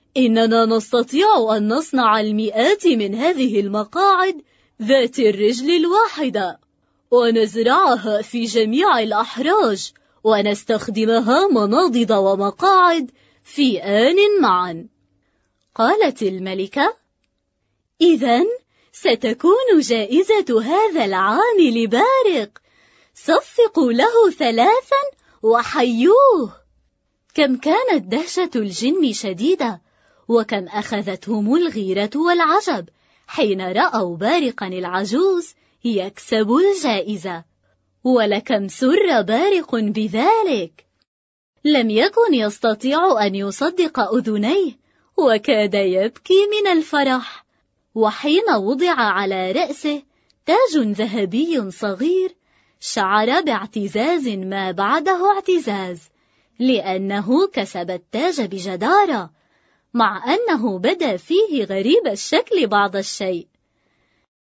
إننا نستطيع أن نصنع المئات من هذه المقاعد ذات الرجل الواحدة، ونزرعها في جميع الأحراج، ونستخدمها مناضد ومقاعد في آن معا. قالت الملكة: إذن ستكون جائزة هذا العامل بارق، صفقوا له 3 وحيوه. كم كانت دهشة الجن شديدة، وكم أخذتهم الغيرة والعجب حين رأوا بارقا العجوز يكسب الجائزة، ولكم سر بارق بذلك. لم يكن يستطيع أن يصدق أذنيه، وكاد يبكي من الفرح. وحين وضع على رأسه تاج ذهبي صغير، شعر باعتزاز ما بعده اعتزاز، لأنه كسب التاج بجدارة، مع أنه بدا فيه غريب الشكل بعض الشيء.